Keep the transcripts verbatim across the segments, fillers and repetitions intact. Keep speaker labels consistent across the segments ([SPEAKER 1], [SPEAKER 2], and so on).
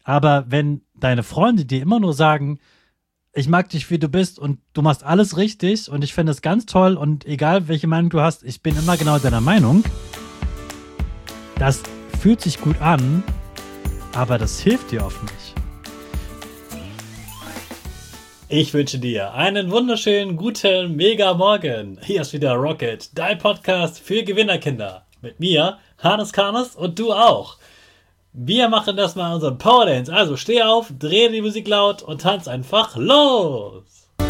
[SPEAKER 1] Aber wenn deine Freunde dir immer nur sagen, ich mag dich, wie du bist und du machst alles richtig und ich finde es ganz toll und egal, welche Meinung du hast, ich bin immer genau deiner Meinung, das fühlt sich gut an, aber das hilft dir oft nicht. Ich wünsche dir einen wunderschönen, guten, mega Morgen. Hier ist wieder Rocket, dein Podcast für Gewinnerkinder. Mit mir, Hannes Karnes und du auch. Wir machen das mal unseren Power Dance. Also steh auf, dreh die Musik laut und tanz einfach los.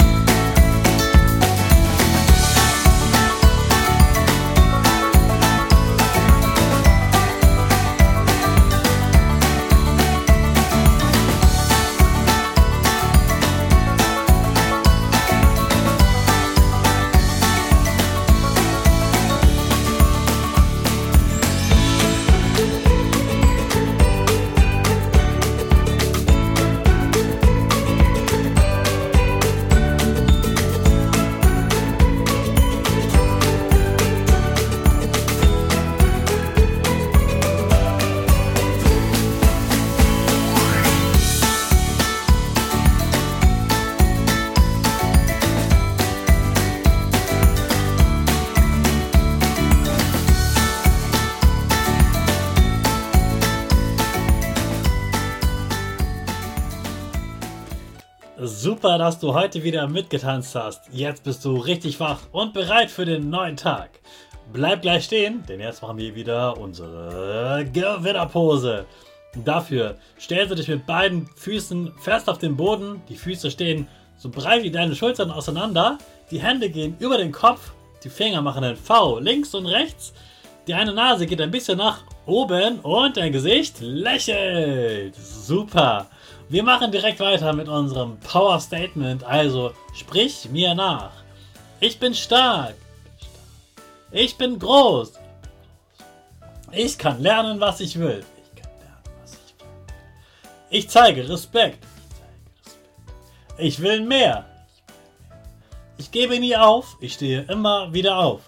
[SPEAKER 1] Super, dass du heute wieder mitgetanzt hast. Jetzt bist du richtig wach und bereit für den neuen Tag. Bleib gleich stehen, denn jetzt machen wir wieder unsere Gewinnerpose. Dafür stellst du dich mit beiden Füßen fest auf den Boden. Die Füße stehen so breit wie deine Schultern auseinander. Die Hände gehen über den Kopf. Die Finger machen ein V links und rechts. Die eine Nase geht ein bisschen nach oben und dein Gesicht lächelt. Super. Wir machen direkt weiter mit unserem Power Statement, also sprich mir nach. Ich bin stark. Ich bin groß. Ich kann lernen, was ich will. Ich kann lernen, was ich will. Ich zeige Respekt. Ich will mehr. Ich gebe nie auf. Ich stehe immer wieder auf.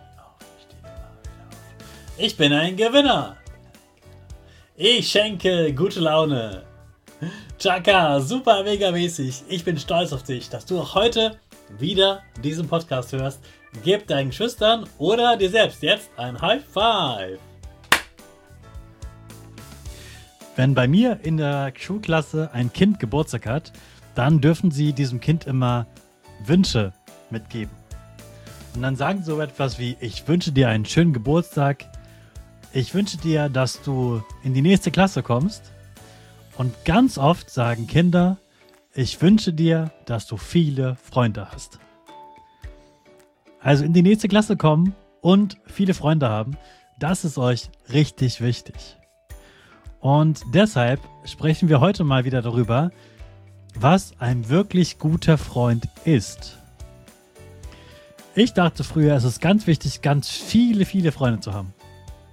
[SPEAKER 1] Ich bin ein Gewinner. Ich schenke gute Laune. Chaka, super mega mäßig. Ich bin stolz auf dich, dass du auch heute wieder diesen Podcast hörst. Gib deinen Geschwistern oder dir selbst jetzt ein High Five. Wenn bei mir in der Schulklasse ein Kind Geburtstag hat, dann dürfen sie diesem Kind immer Wünsche mitgeben. Und dann sagen sie so etwas wie, ich wünsche dir einen schönen Geburtstag. Ich wünsche dir, dass du in die nächste Klasse kommst. Und ganz oft sagen Kinder, ich wünsche dir, dass du viele Freunde hast. Also in die nächste Klasse kommen und viele Freunde haben, das ist euch richtig wichtig. Und deshalb sprechen wir heute mal wieder darüber, was ein wirklich guter Freund ist. Ich dachte früher, es ist ganz wichtig, ganz viele, viele Freunde zu haben.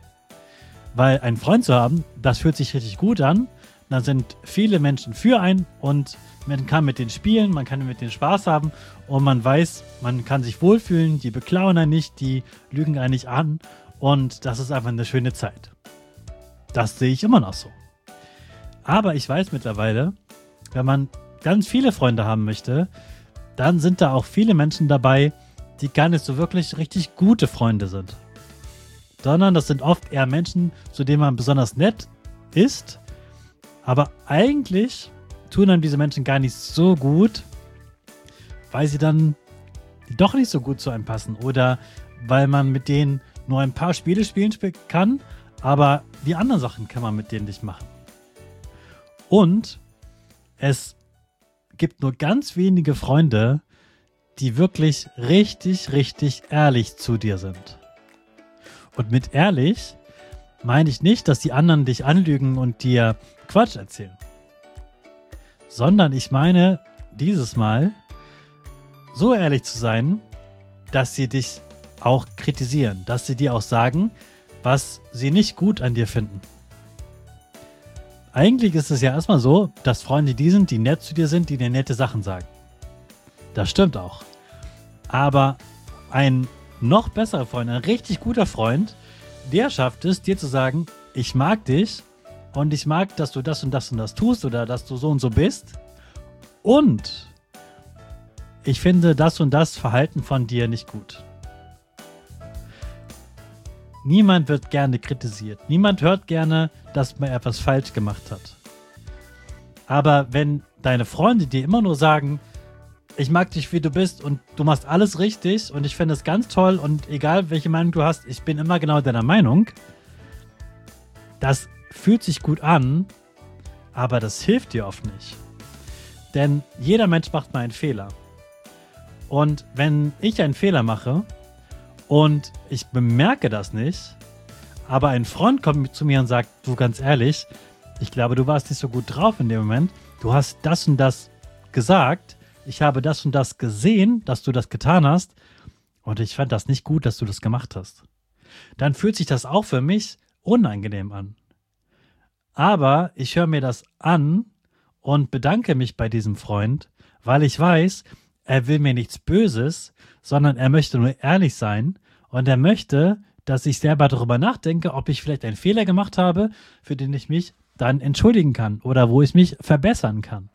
[SPEAKER 1] Weil einen Freund zu haben, das fühlt sich richtig gut an. Da sind viele Menschen für einen und man kann mit denen spielen, man kann mit denen Spaß haben und man weiß, man kann sich wohlfühlen, die beklauen einen nicht, die lügen einen nicht an und das ist einfach eine schöne Zeit. Das sehe ich immer noch so. Aber ich weiß mittlerweile, wenn man ganz viele Freunde haben möchte, dann sind da auch viele Menschen dabei, die gar nicht so wirklich richtig gute Freunde sind. Sondern das sind oft eher Menschen, zu denen man besonders nett ist. Aber eigentlich tun einem diese Menschen gar nicht so gut, weil sie dann doch nicht so gut zu einem passen. Oder weil man mit denen nur ein paar Spiele spielen kann, aber die anderen Sachen kann man mit denen nicht machen. Und es gibt nur ganz wenige Freunde, die wirklich richtig, richtig ehrlich zu dir sind. Und mit ehrlich meine ich nicht, dass die anderen dich anlügen und dir Quatsch erzählen. Sondern ich meine dieses Mal so ehrlich zu sein, dass sie dich auch kritisieren, dass sie dir auch sagen, was sie nicht gut an dir finden. Eigentlich ist es ja erstmal so, dass Freunde die sind, die nett zu dir sind, die dir nette Sachen sagen. Das stimmt auch. Aber ein noch besserer Freund, ein richtig guter Freund, der schafft es, dir zu sagen, ich mag dich und ich mag, dass du das und das und das tust oder dass du so und so bist. Und ich finde das und das Verhalten von dir nicht gut. Niemand wird gerne kritisiert. Niemand hört gerne, dass man etwas falsch gemacht hat. Aber wenn deine Freunde dir immer nur sagen, ich mag dich, wie du bist und du machst alles richtig und ich finde es ganz toll und egal, welche Meinung du hast, ich bin immer genau deiner Meinung, das fühlt sich gut an, aber das hilft dir oft nicht. Denn jeder Mensch macht mal einen Fehler. Und wenn ich einen Fehler mache und ich bemerke das nicht, aber ein Freund kommt zu mir und sagt, du, ganz ehrlich, ich glaube, du warst nicht so gut drauf in dem Moment, du hast das und das gesagt, ich habe das und das gesehen, dass du das getan hast und ich fand das nicht gut, dass du das gemacht hast. Dann fühlt sich das auch für mich unangenehm an. Aber ich höre mir das an und bedanke mich bei diesem Freund, weil ich weiß, er will mir nichts Böses, sondern er möchte nur ehrlich sein und er möchte, dass ich selber darüber nachdenke, ob ich vielleicht einen Fehler gemacht habe, für den ich mich dann entschuldigen kann oder wo ich mich verbessern kann.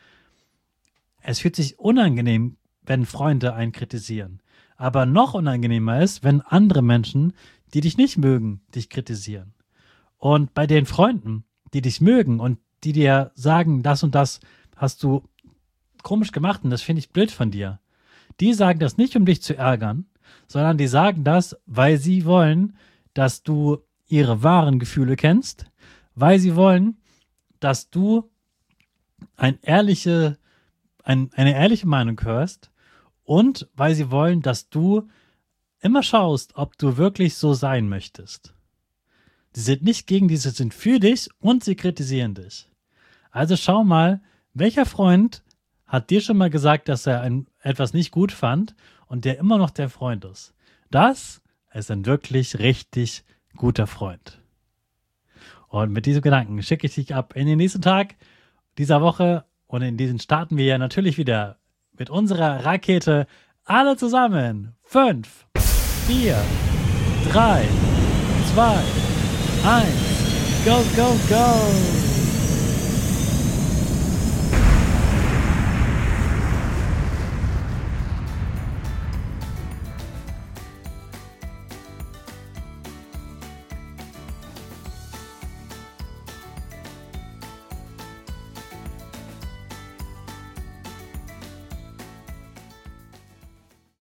[SPEAKER 1] Es fühlt sich unangenehm, wenn Freunde einen kritisieren. Aber noch unangenehmer ist, wenn andere Menschen, die dich nicht mögen, dich kritisieren. Und bei den Freunden, die dich mögen und die dir sagen, das und das hast du komisch gemacht und das finde ich blöd von dir. Die sagen das nicht, um dich zu ärgern, sondern die sagen das, weil sie wollen, dass du ihre wahren Gefühle kennst, weil sie wollen, dass du ein ehrliche, ein, eine ehrliche Meinung hörst und weil sie wollen, dass du immer schaust, ob du wirklich so sein möchtest. Sie sind nicht gegen dich, sie sind für dich und sie kritisieren dich. Also schau mal, welcher Freund hat dir schon mal gesagt, dass er ein, etwas nicht gut fand und der immer noch der Freund ist. Das ist ein wirklich richtig guter Freund. Und mit diesem Gedanken schicke ich dich ab in den nächsten Tag dieser Woche und in diesen starten wir ja natürlich wieder mit unserer Rakete alle zusammen. Fünf, vier, drei, zwei, eins, go, go, go!